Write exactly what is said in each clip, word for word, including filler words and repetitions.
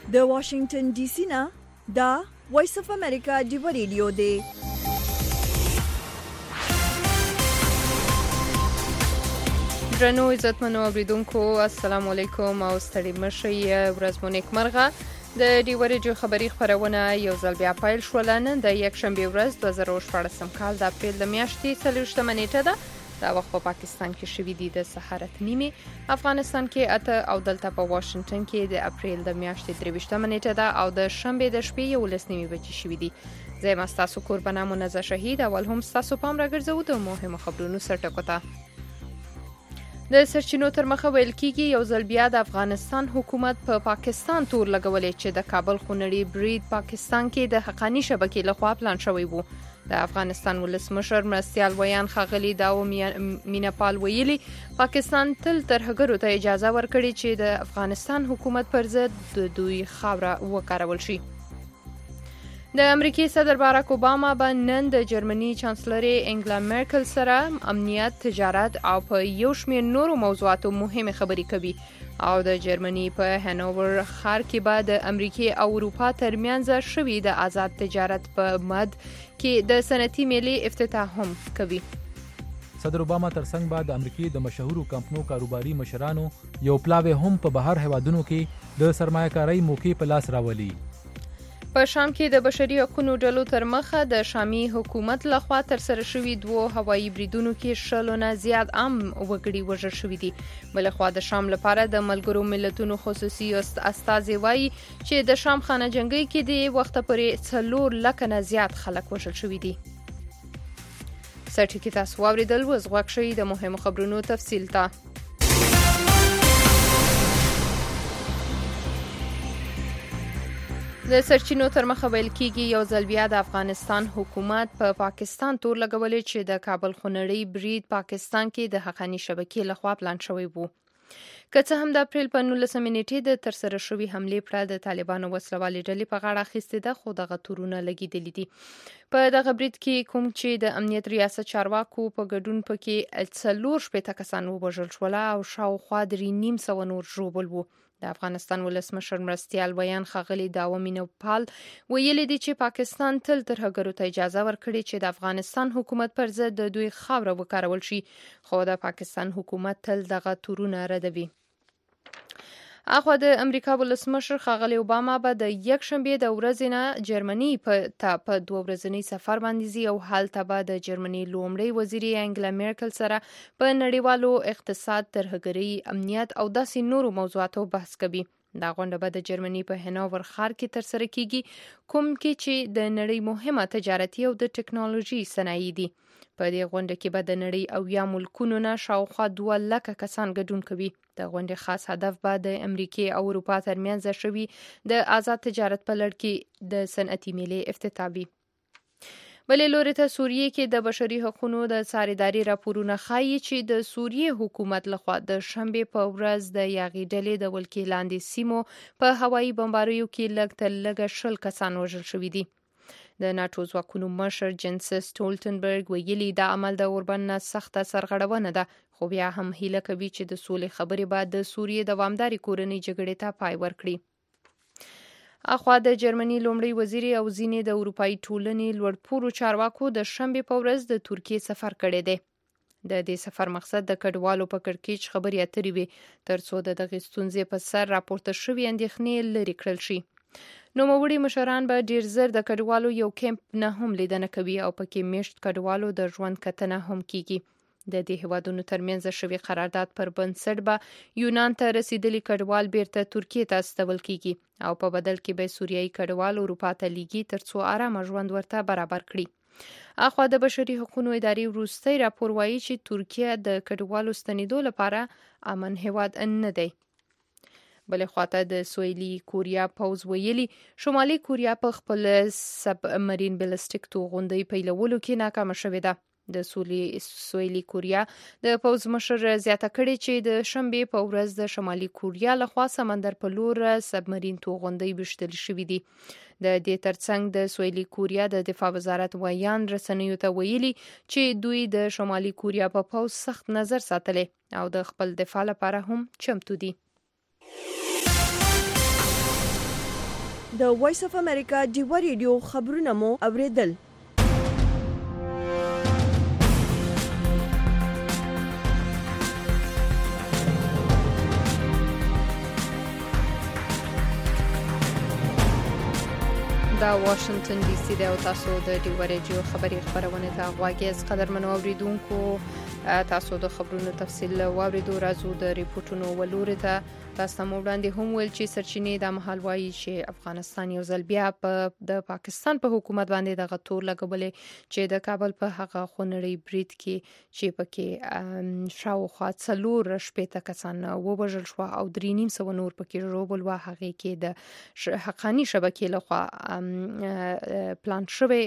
د واشنگټن ډي سي نه دا وایس اف امریکا دی ریډیو دی. درنو عزتمنو اوریدونکو السلام علیکم او ستړي مشئ ورځ مو نیکمرغه. د ډي ریډیو خبری خبرونه یو ځل بیا پیل شول. نن د یکشنبه ورځ دوه زره شپږ کال د اپریل د میاشتې څلوېښتمه نیټه ده. دا وخت په پاکستان کې شوې دي د سحر اته نیمه، افغانستان کې اته او دلته په واشنگټن کې د اپریل د میاشتې درې ویشتمه نیټه ده او د شنبه د شپې یولس نیمه بجې شوې دي. زه یم ستاسو قربانه منزه شهید. اول هم ستاسو پام راګرځو د مهمو خبرونو سرټکو ته. د سرچینو تر مخه ویل کیږي یو ځل بیا د افغانستان حکومت په پا پاکستان تور لګولې چې د کابل خونړي برید پاکستان کې د حقانی شبکې لخوا پلان شوی وو. د افغانستان ولسمشر مرستیال ویان ښاغلي داو میناپال ویلي پاکستان تل ترهګرو ته اجازه ورکړي چې د افغانستان حکومت پر ضد د دوی خاوره وکارول شي. د امریکای صدر باراک اوباما به نن د جرمني چانسلري انګلا مرکل سره امنیت، تجارت او په یو شمېر نورو موضوعاتو مهمه خبرې کوي او د جرمني په هانوور ښار کې به د امریکای او اروپا ترمنځ شوي د آزاد تجارت په مد کې د صنعتي میلې افتتاح هم کوي. صدر اوباما ترڅنګ به د امریکای د مشهورو کمپنو کاروباري مشرانو یو پلاوی هم په بهر هوادونو کې د سرمایه‌کارۍ موقع په لاس راولي. په شام کې د بشري حقوقو ډلو تر مخه د شامي حکومت لخوا تر سره شوي دوه هوایي بریدونو کې شلو نه زیات عام وګړي وژل شوي دي. بلخوا د شام لپاره د ملګرو ملتونو خصوصي استازي وایي چې د شام خانه جنګي کې د وخت پورې څلور لکه نه زیات خلک وژل شوي دي. سرټکی تاسو واوریدل وز غوښ شوي د مهمو خبرونو تفصیل ته. د سرچینو تر مخه ویل کیږي یو ځل بیا د افغانستان حکومت په پا پاکستان تور لګولې چې د کابل خونړي برید پاکستان کې د حقانی شبکې لخوا پلان شوی وو. که څه هم د اپریل په نولسمه نیټې د تر سره شوي حملې پړه د طالبانو وسلوالې ډلې په غاړه اخیستې ده، خو دغه تورونه لګېدلي دي. په دغه برید کې کوم چې د امنیت ریاست چارواکو په ګډون پکې څلور شپېته کسان ووژل شول او شاوخوا درې نیم سوه نور ژوبل وو. د افغانستان ولسمشر مرستیال ویان ښاغلي داو میناپال ویلي دي چې پاکستان تل ترهګرو ته اجازه ورکړي چې د افغانستان حکومت پر ضد د دوی خاوره وکارول شي، خو د پاکستان حکومت تل دغه تورونه ردوي. اخوا د امریکا ولسمشر ښاغلي اوباما به د یکشنبه د ورځې نه جرمني په په دوه ورځنی سفر باندې ځي او هلته به د جرمني لومړی وزیر انګلا مرکل سره په نړیوالو اقتصاد، ترهګرۍ، امنیت او داسې نورو موضوعاتو بحث کوي. دا غونډه به د جرمني په هانوور ښار کې ترسره کیږي، کوم کې چې د نړۍ مهمه تجارتي او د ټکنالوژي صنایع دي. په دې غونډه کې به د نړۍ او یا ملکونو نه شاوخوا دوه لکه کسان ګډون کوي. د غونډې خاص هدف به د امریکای او اروپا ترمنځ شوي د آزاد تجارت په لړ کې د صنعتي میلې افتتاح وي. بلې لوري ته سوریې کې د بشري حقوقو د څارېداري راپورونه ښایي چې د سوریې حکومت لخوا د شنبې په ورځ د یاغي ډلې د ولکې لاندې سیمو په هوایي بمباریو کې لږ تر لږه شل کسان وژل شوي دي. د ناټو ځواکونو مشر جنس سټولټنبرګ ویلي دا عمل د اوربن نه سخته سرغړونه ده، خو بیا هم هیله کوي چې د سولې خبرې به د سوریې دوامدارې کورنۍ جګړې ته پای ورکړي. اخوا د جرمني لومړی وزیر او ځینې د اروپایي ټولنې لوړپوړو چارواکو د شنبې په ورځ د ترکیې سفر کړی دی. د دې سفر مقصد د کډوالو په کړکېچ خبرې اترې وي ترڅو د دغې ستونزې په سر راپورته شوي اندېښنې لرې کړل شي. نوموړي مشران به ډیر زر د کډوالو یو کیمپ نه هم لیدنه کوي او پکې میشت کډوالو د ژوند کتنه هم کیږي. د دې هیوادونو ترمنځ شوي قرارداد پر بنسټ به یونان ته رسیدلي کډوال بیرته ترکیې ته استول کیږي او په بدل کې به سوریایي کډوال اروپا ته لیږي ترڅو آرامه ژوند ورته برابر کړي. اخوا د بشري حقوقو ادارې وروستی راپور وایي چې ترکیه د کډوالو ستنېدو لپاره امن هیواد نه دی. بلې خواته د سویلي کوریا پوځ ویلي شمالي کوریا په خپل سب مرین بلستیک توغندۍ پیلولو کې ناکامه شوې ده. د سویلي کوریا د پوځ مشر زیاته کړې چې د شنبې په ورځ د شمالي کوریا لخوا سمندر په لور سب مرین توغندۍ وشتل شوې دي. د دې ترڅنګ د سویلي کوریا د دفاع وزارت ویان رسنیو ته ویلي چې دوی د شمالي کوریا په پوځ سخت نظر ساتلی او د خپل دفاع لپاره هم چمتو دي. د وایس اف امریکا ډیوا ریډیو خبرونه مو اوریدل. دا واشنگتن ډي سي د او تاسو د ډیوا ریډیو خبري خبرونه ته غواګیز قدرمنو اوریدونکو تاسو د خبرونو تفصیل واوریدو راځو د ریپورتونو ولوري ته تاسو مو وړاندې هم ویل چې سرچینې د محل وایي چې افغانستان یو ځل بیا په د پاکستان په حکومت باندې د غتور لګولې چې د کابل په هغه خونړی برید کې چې پکې شاوخوا څلور شپېته کسان ووژل شو او درې نیم سوه نور پکې ژوبل و. هغه کې د حقاني شبکې لخوا پلان شوی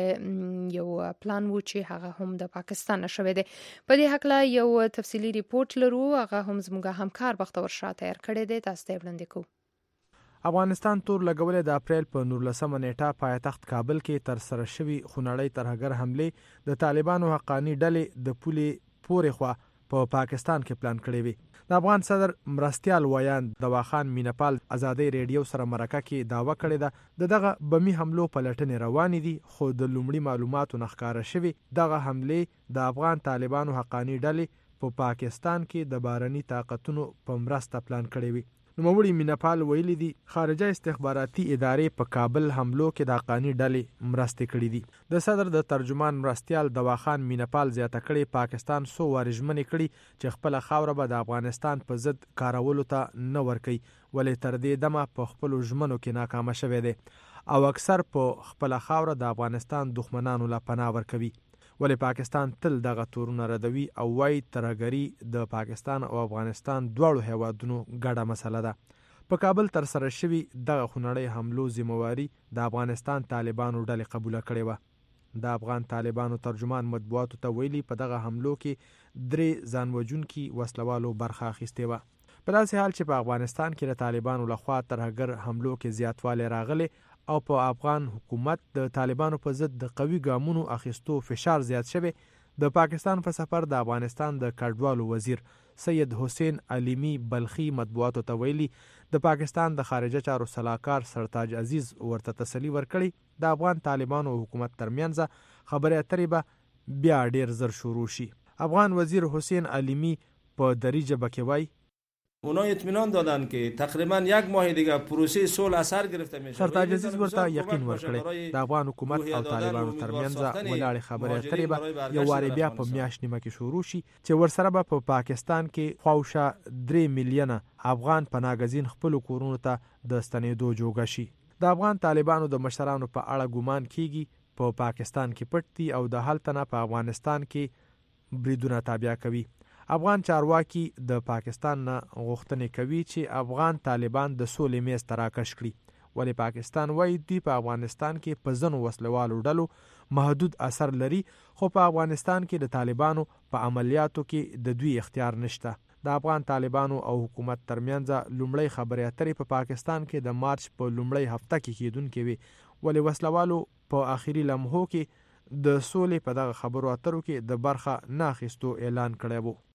یو پلان و چې هغه هم د پاکستان شوی دی. په دې حق لا یو تفصیلی ریپورت لرو، هغه هم زموږ همکار بختور شاه تیار کړی دی، تاسو ته وړاندې کوو. افغانستان تور لګولې د اپریل په نولسمه نیټه پایتخت کابل کې تر سره شوی خونړی ترهګر حمله د طالبانو حقانی ډلې د پولې پورې خوا په پا پاکستان کې پلان کړی وي. د افغان صدر مرستیال ویان دواخان مینپال ازادي ریډیو سره مرکه کې داوا کړې ده د دغه بمی حملو پلټنې روانې دي، خو د لومړي معلوماتو نخکاره شوی دغه حمله د افغان طالبانو حقانی ډلې په پا پاکستان کې د بارني طاقتونو په مرسته پلان کړی وي. نوموړي مینپال ویلي دي خارجه استخباراتي ادارې په کابل حملو کې د حقانی ډلې مرستې کړې دي. د صدر د ترجمان مرستیال دواخان مینپال زیاته کړې پاکستان سو وارژمنې کړي چې خپل خاوره به د افغانستان په ضد کارولو ته نه ورکوي، ولې تر دې دمه په خپل ژمنو کې ناکامه شوی دی او اکثر په خپل خاوره د افغانستان دښمنانو لا پناه ورکوي، ولې پاکستان تل دغه تورونه ردوي او وايي ترهګري د پاکستان او افغانستان دواړو هیوادونو ګډه مسله ده. په کابل تر سره شوی دغه خونړی حملو ذمہواری د افغانستان طالبانو ډلې قبول کړې و. د افغان طالبانو ترجمان مطبوعاتو ته ویلي په دغه حملو کې درې ځانوژونکي وسلوالو برخه اخیستې وه. په داسې حال چې په افغانستان کې د طالبانو لخوا ترهګر حملو کې زیاتوالی راغلی او په افغان حکومت د طالبانو په ضد د قوي ګامونو اخیستو فشار زیات شوی، د پاکستان په سفر د افغانستان د کډوالو وزیر سید حسین علیمی بلخی مطبوعاتو ته ویلي د پاکستان د خارجه چارو سلاکار سرتاج عزیز ورته تسلی ورکړي د افغان طالبانو حکومت ترمنځ خبرې اترې به بیا ډیر زر شروع شي. افغان وزیر حسین علیمی په دری ژبه کې وایي اونا اطمینان دادن که تقریبا یک ماه دیگه پروسه صلح اثر گرفته میشه. سرتاج عزیز ورته یقین ورکړي د افغان حکومت او طالبانو ترمنځ ولاړې خبرې اترې به یو واري بیا په میاشت نیمه کې شروع شي چې ورسره به په پاکستان کې خواوشا درې میلیونه افغان پناهګزین خپل کورونو ته د ستنېدو جوګه شي. د افغان طالبانو د مشرانو په اړه ګومان کیږي په پاکستان کې پټ دي او د هلته نه په افغانستان کې بریدونه تابع کوي. افغان چارواکي د پاکستان نه غوښتنې کوي چې افغان طالبان د سولې میز ته راکش کړي، ولې پاکستان وایي دوی په افغانستان کې په ځینو وسلوالو ډلو محدود اثر لري، خو په افغانستان کې د طالبانو په عملیاتو کې د دوی اختیار نشته. د افغان طالبانو او حکومت ترمنځ لومړی خبرې اترې په پاکستان کې د مارچ په لومړۍ هفته کې کېدونکې وي، ولې وسلوالو په آخري لمحو کې د سولې په دغه خبرو اترو کې د برخه نه اخیستو اعلان کړی وو.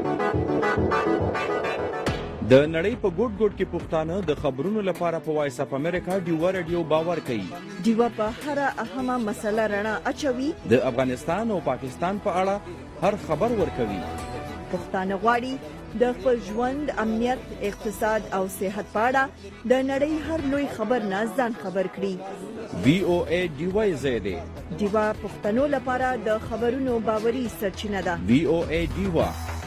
د نړۍ په ګوټ ګوټ کې پښتانه د خبرونو لپاره په وایس اپ امریکا ډیوا ریډیو باور کوي. ډیوا په هر اهمه مسله رڼا اچوي، د افغانستان او پاکستان په اړه هر خبر ورکوي. پښتانه غواړي د خپل ژوند، امنیت، اقتصاد او صحت په اړه د نړۍ هر لوی خبر نه ځان خبر کړي. وی او ای ډیوا زیاده ډیوا پښتنو لپاره د خبرونو باوري سرچینه ده. وی او ای ډیوا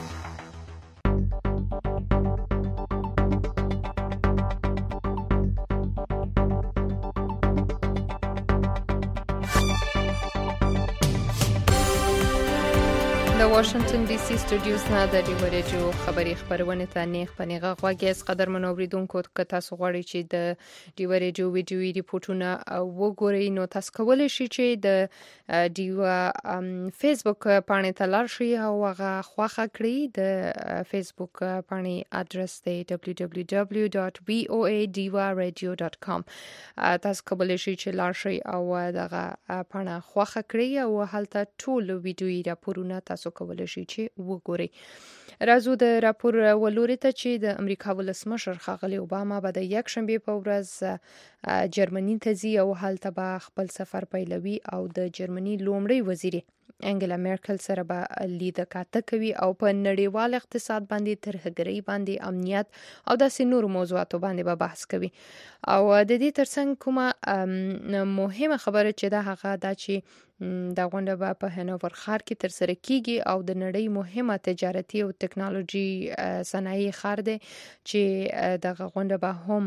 د واشنگتن ډي سي سټوډیوز نه د ډیوا ریډیو خبري خبرونه ته نیغ پنیغه غواګیز قدرمن اوریدونکو که تاسو غواړئ چې د ډیوا ریډیو ویډیوي ریپورتونه وګورئ نو تاسو کولی شئ چې د ډیوا فیسبوک پاڼې ته لاړ شئ او هغه خوښه کړئ. د فیسبوک پاڼې ادرس دی دبليو دبليو دبليو ډاټ وی او ای ډیوا ریډیو ډاټ کام. تاسو کولی شئ چې لاړ شئ او دغه پاڼه خوښه کړئ او هلته ټول ویډیوي راپورونه تاسو کولی شئ چې وګورئ. راځو د راپور ولوري ته چې د امریکا ولسمشر ښاغلی اوباما به د یک شنبې په ورځ جرمني ته ځي او هلته به خپل سفر پیلوي او د جرمني لومړی وزیري انګلا میرکل سره به لید کاته کوي او په نړیوال اقتصاد باندې ترهګرۍ باندې امنیت او داسې نور موضوعاتو باندې به بحث کوي. او د دې ترڅنګ کومه مهمه خبره چې دا هغه دا چې دا غونډه به په هنوور ښار کې ترسره کیږي او د نړۍ مهمه تجارتي او ټکنالوژي صنایع ښار دی چې دغه غونډه به هم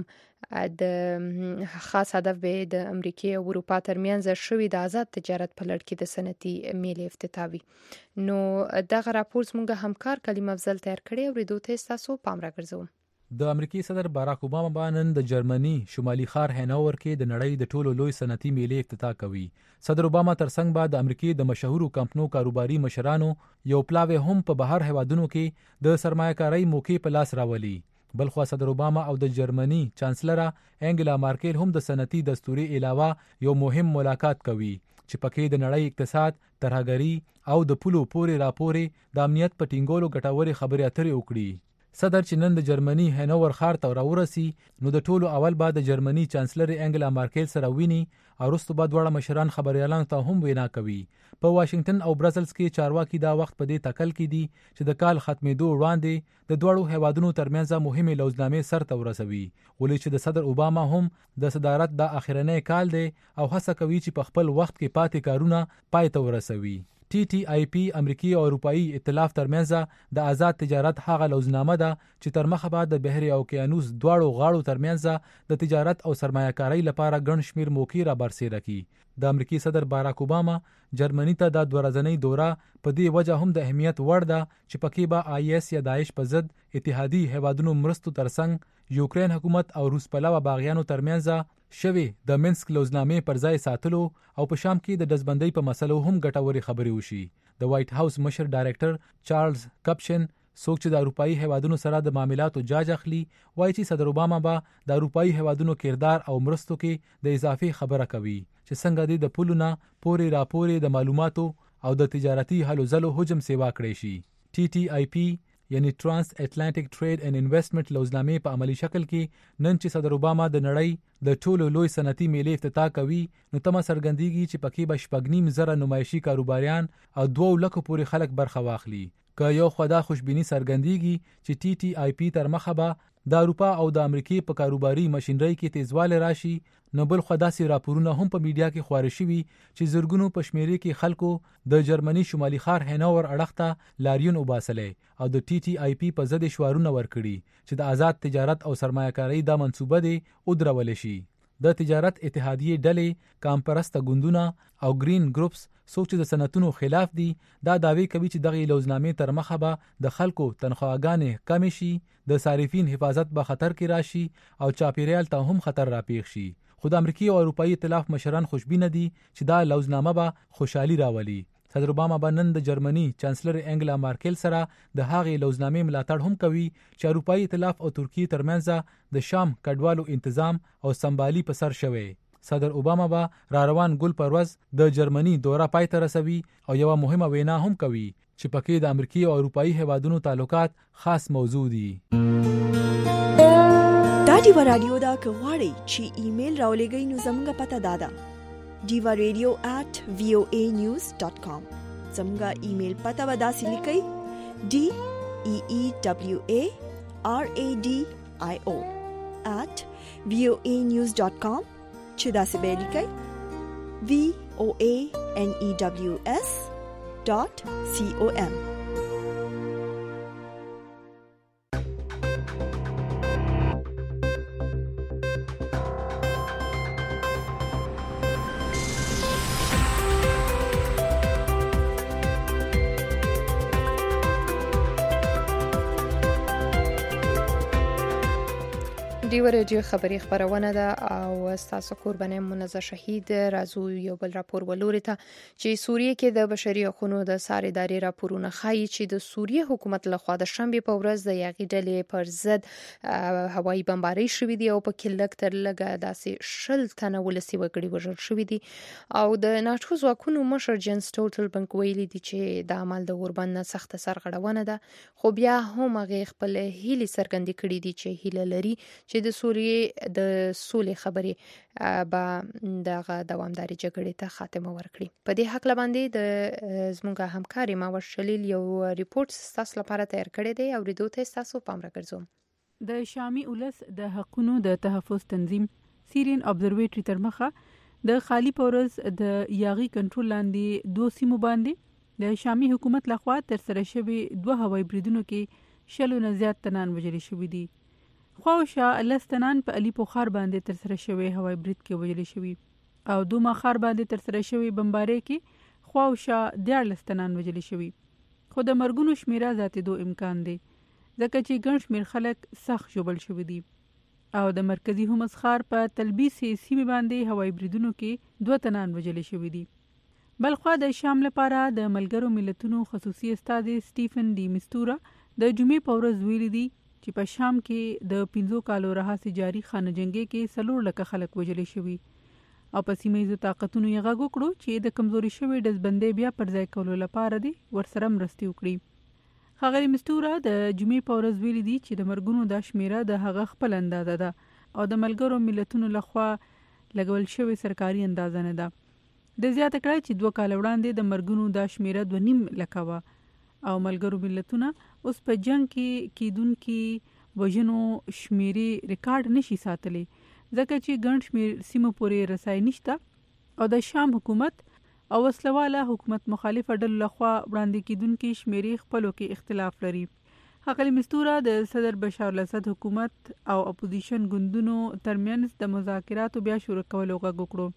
د خاص هدف به د امریکای او اروپا ترمنځ شوی د آزاد تجارت په لړ کې د صنعتي میلې افتتاح وي. نو دغه راپور زموږ همکار کلیم افضل تیار کړی او ریدو ته تاسو پام راګرځوم. د امریکای صدر باراک اوباما باندې د جرمني شمالي ښار هنوور کې د نړۍ د ټولو لوی صنعتي میلې افتتاح کوي. صدر اوباما ترڅنګ بعد د امریکای د مشهورو کمپنیو کاروباري مشرانو یو پلاوی هم په بهر هیوادونو کې د سرمایه‌کارۍ موقع په لاس راولي. بلخو صدر اوباما او د جرمني چانسلر انګلا مارکل هم د صنعتي دستوري علاوه یو مهم ملاقات کوي چې پکې د نړۍ اقتصاد، ترهګري او د پولو پورې راپورې د امنیت په ټینګولو ګټورې خبرې اترې وکړي. صدر چې نن د جرمني هنوور ښار ته راورسي نو د ټولو اول بعد د جرمني چانسلر انګلا مارکل سره ویني او وروسته بعد وړه مشران خبريالانو ته هم وینا کوي. په واشنگټن او برسلز کې چارواکي دا وخت په دې تکل کې دي چې د کال ختمېدو وړاندې د دوړو هیوادونو ترمنځ مهمه لوزنامې سر ته ورسوي. ولې چې د صدر اوباما هم د صدارت د اخرنۍ کال دی او هڅه کوي چې په خپل وخت کې پاتې کارونه پای ته ورسوي. ټي ټي آی پی امریکای او اروپאי ائتلاف ترمنځ د آزاد تجارت هغه لوزنامه ده چې تر مخه بعد د بحر اوکیانوس دواړو غاړو ترمنځ د تجارت او سرمایه‌کارۍ لپاره ګڼ شمیر موقع را برسېره کی. د امریکای صدر باراک اوباما جرمني ته د دوه ورځنۍ دوره په دې وجه هم د اهمیت وړ ده چې پکې به آی اس یا داعش په ضد اتحادی هیوادونو مرستو ترڅنګ یوکرين حکومت او روس پلوه باغیانو ترمنځ شوی د منسک لوزنامې پر ځای ساتلو او په شام کې د دزبندۍ په مسلو هم ګټوري خبري وشي. د وایټ هاوس مشر ډایریکټر چارلز کپشن څوک چې د اروپאי هیوادونو سره د معاملاتو جاج اخلي وایي چې صدر اوباما به د اروپאי هیوادونو کردار او مرستو کې د اضافي خبره کوي چې څنګه د پولونه پوري راپوري د معلوماتو او د تجارتي هلو ځلو حجم سیوا کړی شي. ټي ټي آی پی یعنی ترانس اټلانټیک ټریډ اینڈ انویسټمنټ لوزنامې په عملی شکل کې نن چې صدر اوباما د نړۍ د ټولو لوی صنعتي میلې افتتاح کوي نو تمه څرګندېږي چې پکې به شپږ زره نمایشي کاروباریان او دوه لکه پورې خلک برخه واخلي. که یو خدا خوشبینی څرګندېږي چې ټي ټي آی پی تر مخه به د اروپا او د امریکای په کاروباري ماشينري کې تیزواله راشي نو بل خدا سي راپورونه هم په میډیا کې خوري شوي چې زرګونو پښمیري کې خلکو د جرمني شمالي ښار هنوور اړخته لاریون وباسلې او د ټي ټي آی پی په ضد شعارونه ورکړي چې د آزاد تجارت او سرمایه‌کارۍ د منصوبه دي او درول شي. د تجارت اتحادیه ډلې کامپرسته ګوندونه او گرین ګروپس څوک چې د صنعتونو خلاف دي دا داوی کوي چې دغه لوزنامې تر مخه به د خلکو تنخواګانې کم شي، د صارفین حفاظت به خطر کې راشي او چاپیریال ته هم خطر راپېښ شي. خو د امریکای او اروپאי ائتلاف مشران خوشبینه دي چې دا لوزنامه به خوشحالي راولي. صدر اوباما به نن د جرمني چانسلر انګلا مارکل سره د هغې لوزنامې ملاتړ هم کوي چې اروپאי ائتلاف او ترکیه ترمنځ د شام کډوالو انتظام او سمبالي په سر شوی. صدر اوباما به را روان ګل پر ورځ د جرمني دوره پای ته رسوي او یو مهمه وینا هم کوي چې پکې د امریکای او اروپאי هیوادونو تعلقات خاص موضوع دي. دا دیوا رادیو دا که غواړئ چې ایمیل راولېږئ نو زموږ پته دا ده diva radio at voa news dot com. زموږ ایمیل پته به داسې لیکئ d e e w a r a d i o at voa news dot com چې داسې به لیکئ v o a n e w s dot com. دیو رادیو خبری خبرونه ده او تاسو قرباني منزه شهید رازو یو بل راپور ولوري ته چې سوریه کې د بشري حقوقو د ساري داري راپورونه خایي چې د سوریه حکومت له خوا د شنبه په ورځ د یاغي ډلې پر ضد هوایي بمباري شوې دي او په کې لګ تر لګه داسې شل تنه ولسی وګړي وژل شوې دي او د ناتو ځواکونو مشر جن سټولټنبرګ ویلي دي چې د عمل د اوربند سخت سرغړونه ده خو بیا هم هغه خپل هیلي سرګندې کړې دي چې هیله لري چې د سوریې د سولې خبرې به دغه دوامداري جګړې ته خاتمه ورکړي. په دې حق باندې د زموږ همکاري ماور شلیل یو ریپورت تاسو لپاره تیار کړی دی او ریډو ته تاسو پام راګرځوم. د شامي اولس د حقونو د تحفظ تنظیم سیرین ابزرویټری تر مخه د خالی پورز د یاغي کنټرول لاندې دوه سیمو باندې د شامي حکومت لخوا تر سره شوی دوه هوایي بریدونو کې شلو نه زیات تنان وژل شوي دي. خواوشا لستنان په علي پوخار باندې تر سره شوی هوایي برید کې وژل شوي او دوه مخار باندې تر سره شوی بمباري کې خواوشا د لستنان وژل شوي. خو د مرګونو شمیره زیاتېدو امکان دی ځکه چې ګڼ شمېر خلک سخت ژوبل شوي دي او د مرکزي هومس ښار په تلبیسې سیمې باندې هوایي بریدونو کې دوه تنان وژل شوي دي. بلخوا د شام لپاره د ملګرو ملتونو خصوصي استازی سټیفن ډي مستورا د جمعې په ورځ ویلي دي چې په شام کې د پنځو کالو راهیسې جاري خانه جنګي کې څلور لکه خلک وژل شوي او په سیمه ییزو طاقتونو یې غږ وکړو چې د کمزوري شوي ډزبندۍ بیا پر ځای کولو لپاره دي ورسره مرستې وکړي. ښاغلي مستورا د جمعې په ورځ ویلي دي چې د مرګونو دا شمیره د هغه خپل اندازه ده او د ملګرو ملتونو لخوا لګول شوی سرکاري اندازه نه ده. د زیاته کړه چې دوه کال وړاندې د مرګونو دا شمیره دوه نیم لکه وه او ملګرو ملتونه اوس په جنگ کې کیدونکي وژنو شمیرې ریکارډ نشي ساتلی ځکه چې ګڼ شمیر سیمو پورې رسای نشته او د شام حکومت او وسلواله حکومت مخالف ډلو لخوا وړاندې کیدونکي شمیرې خپلو کې اختلاف لري. ښاغلي مستورا د صدر بشار الاسد حکومت او اپوزیشن ګوندونو ترمنځ د مذاکراتو بیا شروع کولو غږ وکړو.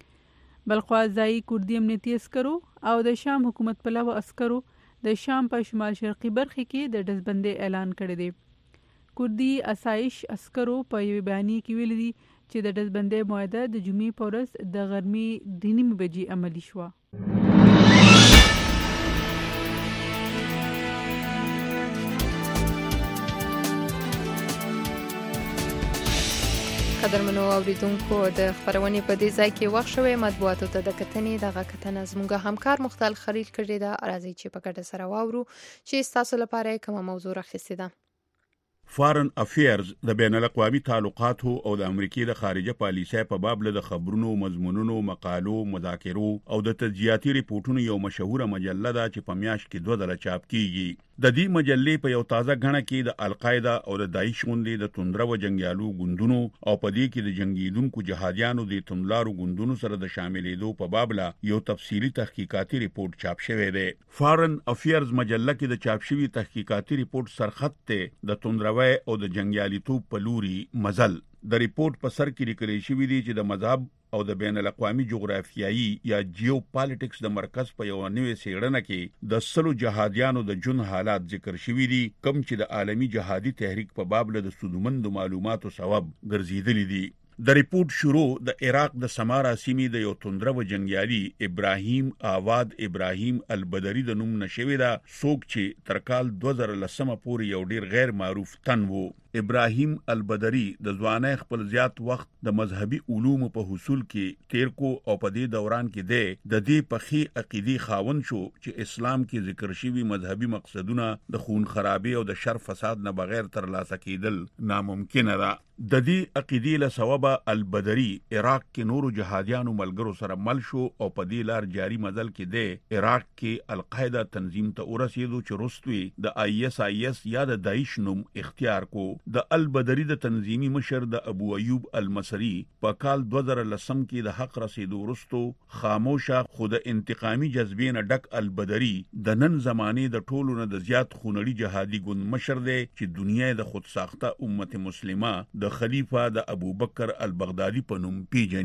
بلخوا ځایي کوردي امنیتي عسکرو او د شام حکومت پلوه عسکرو د شام په شمال شرقي برخه کې د ډزبندۍ اعلان کړی دی. کوردي اسایش عسکرو په یوه بیانیه کې ویلي دي چې د ډزبندۍ معاهده د جمعې په ورځ د غرمې د نیمې بجې عملي شوه. قدرمنو اوریدونکو د خبرونې په دې ځای کې وخت شوی مطبوعاتو ته د کتنې دغه کتنه زموږ همکار مختل خلیل کړی ده. راځي چې په ګډه سره واورو چې تاسو لپاره کومه موضوع راخیستې ده. فارن افیرز د بین الاقوامي تعلقاتو او د امریکای د خارجه پالیسۍ په باب له خبرونو مضمونونو مقالو مذاکرو او د تجزیاتي ریپورتونو یو مشهوره مجله ده چې په میاشت کې دوه ځله چاپ کیږي. د دې مجلې په یو تازه غڼه کې د القاعده او د داعش غوندې د توندرو جنگیالو ګوندونو او په دې کې د جنگیدونکو جهادیانو د توندلارو ګوندونو سره د شاملېدو په باب له یو تفصیلی تحقیقاتي ریپورت چاپ شوی دی. فارن افیرز مجله کې د چاپ شوی تحقیقاتي ریپورت سرخط ته د توندروي او د جنگیالیتوب په لوري مزل. د ریپورت په سر کې لیکل شوی دی چې د مذهب او د بین الاقوامي جغرافیایي یا جیو پالیټکس د مرکز په یو نوې سیړنه کې د سلو جهادیانو د جون حالات ذکر شوی دي کوم چې د عالمی جهادي تحریک په باب له د سودمند معلوماتو سبب ګرځیدلي دي. د ریپورت شروع د عراق د سمارا سیمې د یو توندرو جنگیالي ابراهیم آواد ابراهیم البدری د نوم نشوي دا څوک چې تر کال دوه زره لسمه پورې یو ډیر غیر معروف تن وو. ابراهیم البدری د ځوانۍ خپل زیات وخت د مذهبي علومو په حصول کې تیر کو او په دې دوران کې د د دې پخې عقیدی خاون شو چې اسلام کې ذکر شوی مذهبي مقصدونه د خون خرابي او د شر فساد نه بغیر تر لاسه کېدل ناممکن ده. د دې عقیدې له سبب البدری عراق کې نورو جهادیانو ملګرو سره مل شو او په دې لار جاری مزل کې د عراق کې القاعده تنظیم ته ورسېدو چې رستوي د آی اس آی اس یا د داعش نوم اختیار کو. د البدری د تنظیمی مشر د ابو ایوب المصری په کال دوه زره لسم کې د حق رسیدو ورستو خاموشه خود انتقامی جذبې نه ډک البدری د نن زمانه د ټولو نه د زیات خونړي جهادي ګوند مشر دی چې دنیا د خود ساخته امت مسلمه د خلیفہ د ابو بکر البغدادي په نوم پیژني.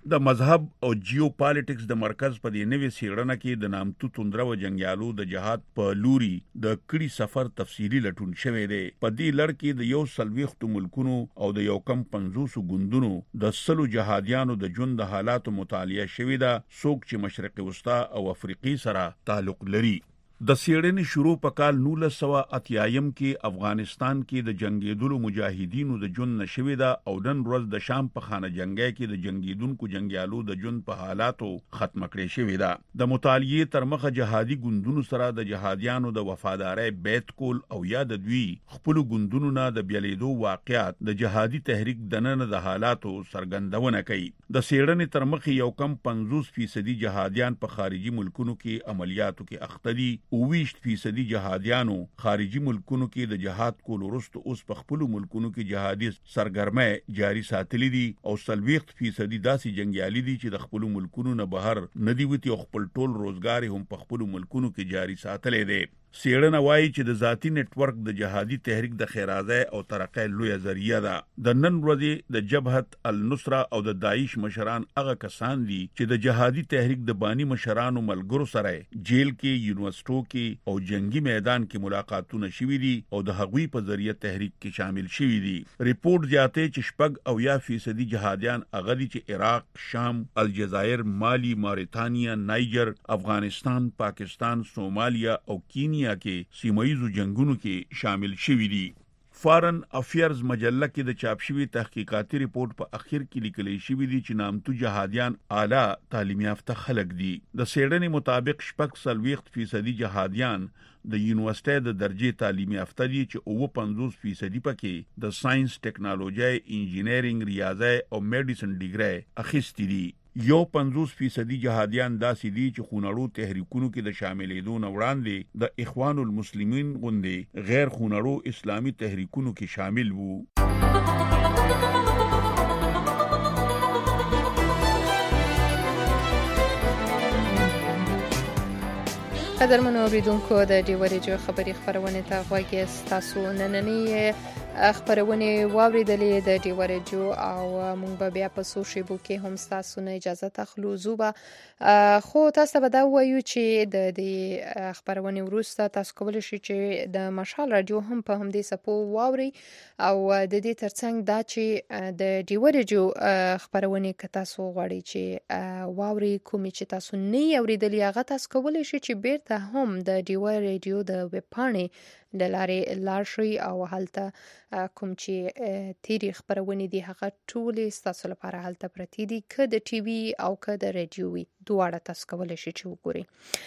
د مذهب او جیو پالیټکس د مرکز په دې نوې سیړنه کې د نامتو توندرو جنگیالو د جهاد په لوري د کړي سفر تفصیلی لټون شوی دی. په دې لړ کې د یو سلويختو ملکونو او د یو کم پنځوس ګوندونو د سلو جهادیانو د ژوند د حالاتو مطالعه شوې ده، څوک چې مشرق وسطا او افریقي سره تعلق لري. د سیړنې شروع په کال نولس سوه اتیایم کې افغانستان کې د جنگیدلو مجاهدینو د ژوند نشوي ده او نن ورځ د شام په خانه جنگي کې د جنگیدونکو جنگیالو د ژوند په حالاتو ختم کړي شوی ده. د مطالعې تر مخه جهادي ګوندونو سره د جهادیانو د وفادارۍ بیت کول او یا د دوی خپل ګوندونو نه د بیلیدو واقعیات د جهادي تحریک دننه د حالاتو سرګندونه کوي. د سیړنې تر مخه یو کم پنځوس فیصدي جهادیان په خارجي ملکونو کې عملیاتو کې اخته دي. اوویشت فیصدي جهادیانو خارجي ملکونو کې د جهاد کول وروسته اوس په خپل ملکونو کې جهادي سرګرمۍ جاری ساتلې دي او سلويخت فیصدي داسې جنگیالي دي چې د خپل ملکونو نه بهر ندي وتی او خپل ټول روزګار هم په خپل ملکونو کې جاری ساتلې دي. سیړنه وایي چې د ذاتی نتورک د جهادي تحریک د خیرازۍ او ترقۍ لویه ذریعہ ده. د نن ورځې د جبهت النصره او د داعش مشران هغه کسان دي چې د جهادي تحریک د بانی مشرانو ملګرو سره جیل کې، یونیورسيټو کې او جنگي میدان کې ملاقاتونه شوي دي او د هغوی په ذریعہ تحریک کې شامل شوي دي. ریپورت زیاته چې شپږ او یا فیصدي جهادیان هغه دي چې عراق، شام، الجزایر، مالی، ماریتانیا، نایجر، افغانستان، پاکستان، سومالیا او کینیا کې سیمایي جنگونو کې شامل شوي دي. فارن افیرز مجله کې د چاپ شوی تحقیقاتي ریپورت په اخر کې لیکل شوی دی چې نامتو جهادیان اعلی تعلیم یافته خلک دي. د سیړنې مطابق شپږ سلويخت فیصدي جهادیان د یونیورسيټي د درجه تعلیم یافته دي چې اوه پنځوس فیصدي پکې د ساينس، ټیکنالوژي، انجینرینګ، ریاضي او میډیسن ډیګري اخیستي دي. یو پنځوس فیصدي جهادیان داسې دي چې خونړو تحریکونو کې د شاملېدو نه وړاندې د اخوان المسلمین غوندې غیر خونړو اسلامي تحریکونو کې شامل وو. قدرمنو اوریدونکو د ډیو ریډیو خبري خبرونه ته غوږی تاسو نننې خبرونه واوریدلې د ډیو ریډیو او مونږ به بیا په سوشل کې هم تاسو نه اجازه تخلو زوبه خو تاسو به دا وایو چې د دې خبرونه وروسته تاسو کولای شئ چې د مشال رادیو هم په همدې سپو واوري او د دې ترڅنګ دا چې د ډیو ریډیو خبرونه ک تاسو غواړئ چې واوري کوم چې تاسو نه اوریدلې هغه تاسو کولای شئ چې بیرته هم د ډیو ریډیو د ویب پاڼې د لارې لار شي او هلته کوم چې تیری خبرونه دي هغه ټول تاسو لپاره هلته پرتی دي که د ټي وي او که د رادیو وي دواړه تاسو کولای شئ چې وګورئ.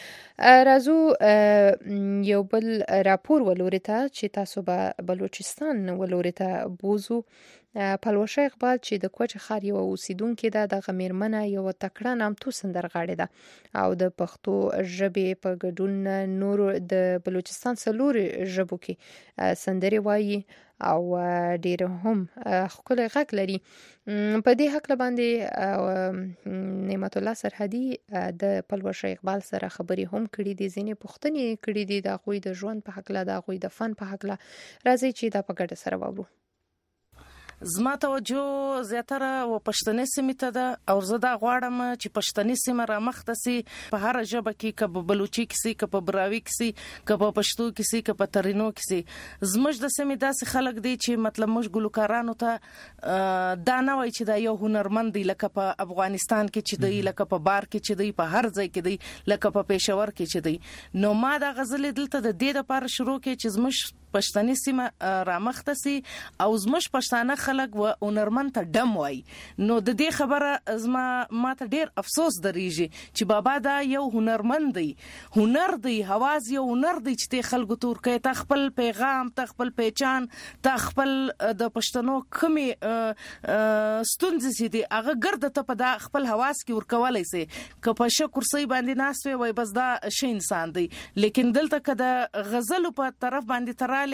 راځو یو بل راپور ولوري ته چې تاسو به بلوچستان ولوري ته بوزو. پلوشه اقبال چې د کوچ خار یو اوسیدونکو ده د غمیرمنه یو تکړه نامتو سندرغاړي ده او د پښتو ژبې په ګډون نور د بلوچستان سلور ژبو کې سندري وایي او ډیر هم خپل غږ لري. په دې حق باندې نعمت الله سرحدي د پلوشه اقبال سره خبري هم کړې دي، ځینې پوښتنې کړې دي د غوي د ژوند په حق لا د غوي د فن په حق لا. راځي چې دا په ګډه سره وورو. زما توجه زیاتره و پښتني سیمه ته ده او زه دا غواړم چې پښتني سیمه را مخته سي په هر ژبه کې، که په بلوچي کې سي، که په براوي کې سي، که په پښتو کې سي، که په ترینو کې سي. زموږ د سیمه داسې خلک دي چې مطلب موږ ګلوکارانو ته دا نه وای چې دا یو هنرمند دی لکه په افغانستان کې چې دی، لکه په بار کې چې دی، په هر ځای کې دی، لکه په پېښور کې چې دی. نو ما دا غزل دلته د دې لپاره شروع کړ چې زموږ پښتني سیمه را مخته سي او زموږ پښتانه خلک و هنرمند ته ډم وای. نو د دې خبره زما ماته ډیر افسوس دریږي چې بابا دا یو هنرمند دی، هنر دی، حواس یو هنر دی چې ته خلکو تور کوي، ته خپل پیغام، ته خپل پہچان، ته خپل د پښتنو کمی ستونزې سي دي هغه ګرد ته په دا خپل حواس کې ورکولای سي. که په شکر سي باندې ناس وي وای بس دا شي انسان دی. لیکن دلته کده غزل په طرف باندې تر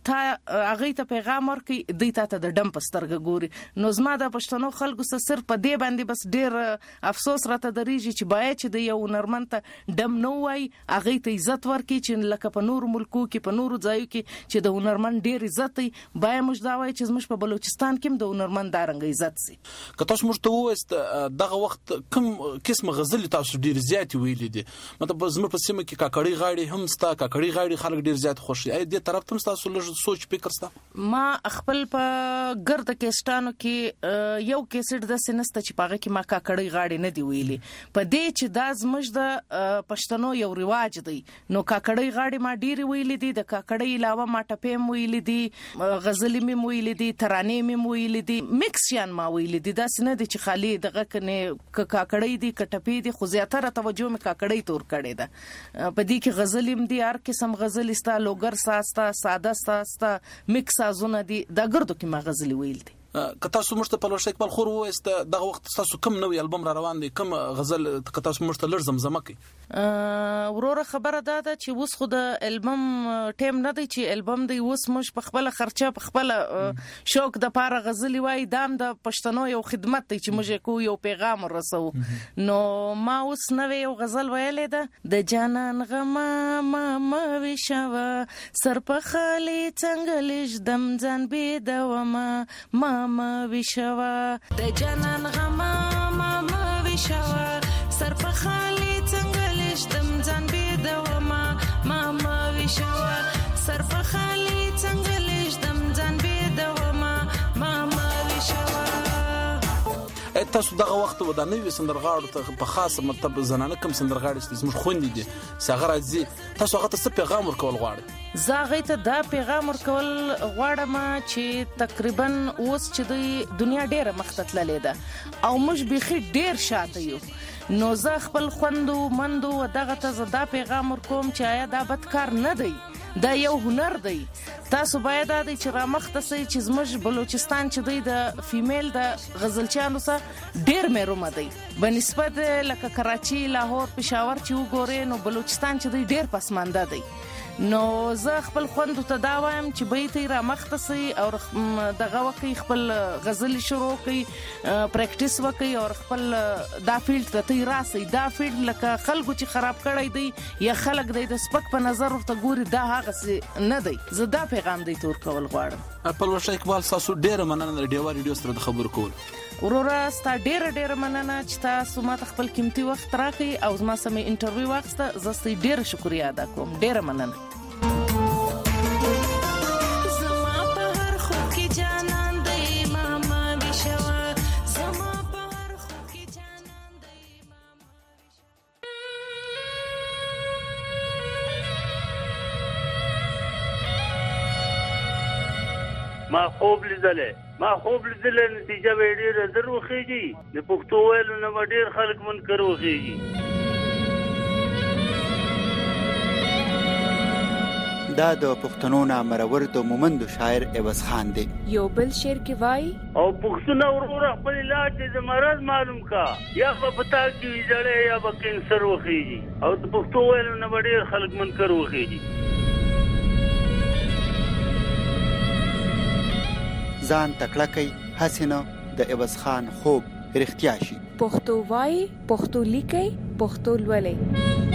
تا هغه ته پیغام ورکي دوی ته د ډم پسترګه ګوري. نو زما د پښتنو خلکو سره صرف په دې باندې بس ډیر افسوس راته درېږي چې باید چې د یو هنرمند ته ډم نه وای، هغه ته عزت ورکي چې لکه په نور ملکو کې په نور ځایو کې چې د هنرمند ډیر عزت دی، باید موږ دا وای چې زموږ په بلوچستان کې د هنرمند دارنګ عزت سي. که تاسو موږ ته وایست دغه وخت کوم قسم غزل تاسو ډیر زیات ویلې دي، مطلب زموږ په سیمه کې کاکړی غاړي هم ستا، کاکړی غاړي خلک ډیر زیات خوشي، اې دې طرف ته تاسو لږ سوچ فکر ستا؟ ما خپل په ګرد کېستانو کې یو کیسټ د سنسته چې پاغه کې ما کاکړی غاړي نه دی ویلي، په دې چې دا زموږ د پښتنو یو رواج دی. نو کاکړی غاړي ما ډیر ویلي دي، د کاکړی علاوه ما ټپې مو ویلي دي، غزلې مې مو ویلي دي، ترانې مې مو ویلي دي، میکس یان ما ویلي دي. دا سنه دي چې خالي دغه کنه کاکړی دي کټپې دي، خو زیاتره توجه مې کاکړی تور کړي ده. په دې کې غزلې دي، هر قسم غزل استا، لوګر ساستا، ساده ساستا، میکس ازونه دي، دا ګردو کې ما غزلې ویل دي. که تاسو موږ ته په لوړ اقبال خور وایست دغه وخت تاسو کوم نوې البوم را روان دی، کوم غزل که تاسو موږ ته لږ زمزمه کړئ؟ وروره خبره دا ده چې اوس خو د البوم ټیم نه دی چې البوم دی، اوس موږ په خپل خرچه په خپل شوق د پاره غزلې وای، دام د پښتنو یو خدمت دی چې موږ کو یو پیغام ورسو. نو ما اوس نوې یو غزل ویلې ده، د جانان غما ما ما وشوا سر په خالي څنګه لږ دم ځان بي دوما ما ما وشوا د جانان غما ما ما وشوا سر په خالي څنګه لږ دم ځان بي دوما ما ما وشوا سر په خالي څنګه لږ دم ځان بي دوما ما ما وشوا. تاسو دغه وخت و د نوې سندرغاړو ته په خاصه مطلب زنانه کوم سندرغاړي چې زموږ خوندې دي څنګه راځي، تاسو هغه ته څه پیغام ورکول غواړئ؟ زه هغه ته دا پیغام ورکول غواړم چې تقریبا اوس چې د دنیا ډیره مخته تللې ده او موږ بيخي ډیر شاته یو، نو زه خپل خوندو مندو دغه ته دا پیغام ورکوم چې آیا دا بدکار نه دی، دا یو هنر دی. تاسو باید دا چې را مخته سي چې زموږ بلوچستان چې دی د فیمیل د غزلچانو سره ډیر مېرومه دی بنسبت لکه کراچي، لاهور، پېښور چې وګورئ نو بلوچستان چې دی ډیر پسمانده دی. نو زه خپل خوندو ته دا وایم چې بیت را مخته سي او دغه وکي خپل غزل شروع کوي، پریکټیس وکي او خپل دا فیلډ ته تی راسي. دا فیلډ لکه خلکو چې خراب کړی دی یا خلک دی د سپک په نظر ورته ګوري، دا هغه نه دی. زه دا پیغام دی تور کول غواړم. په لوړ اقبال تاسو ډیر مننه د ډیوا ریډیو سره د خبرو کول. وروره ستا ډیر ډیر مننه چې تاسو ما ته خپل قیمتي وخت راکړی او زما سمې انټرویو واخیسته. زه ستاسو ډیر شکریا ادا کوم، ډیر مننه. ما خوب لیدلې ما خوب لیدلې نتیجه به ډېره زر وخیږي، د پښتو ویلو نه به ډېر خلک منکر وخیږي. دا د پښتنو نامرور د مومند شاعر عوض خان دی. یو بل شعر کې وای او پښتون ورور خپل علاج د مرض معلوم کا، یا په پتا کې ویځړې یا به کینسر وخیږي او د پښتو ویلو نه به ډېر خلک منکر وخیږي. ځان تکړه کوي حسینه د عوض خان خوب رښتیا شي. پښتو وای، پښتو لیکي، پښتو لولي.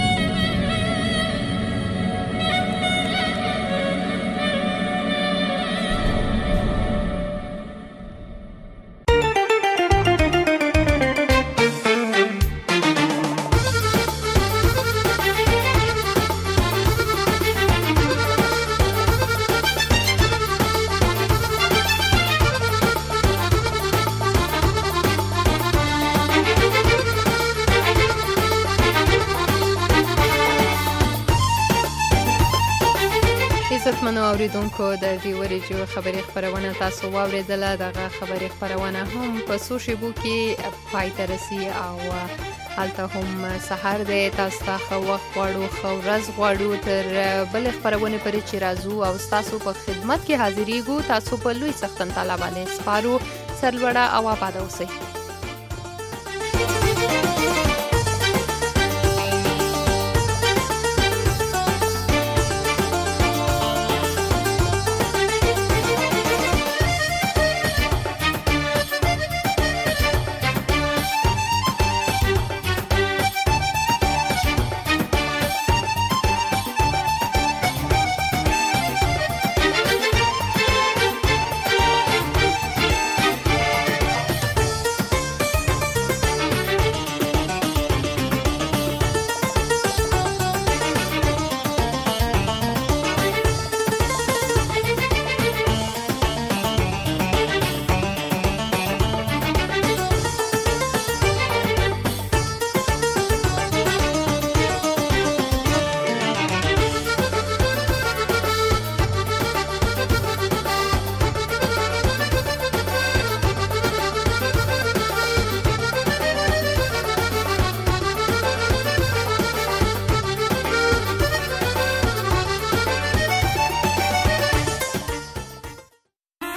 عزتمنو اوریدونکو د ویو ریډیو خبري خبرونه تاسو واوریدله. دغه خبري خبرونه هم په سوشيبو کې پای ته رسي او حالته هم سحر دی. تاسو ته خو وخت غواړو، خو ورځ غواړو تر بل خبرونه پرې چې راځو او تاسو په خدمت کې حاضرېږو. تاسو په لوی سختن تعالی باندې سپارو. سرلوړه او آباد اوسئ.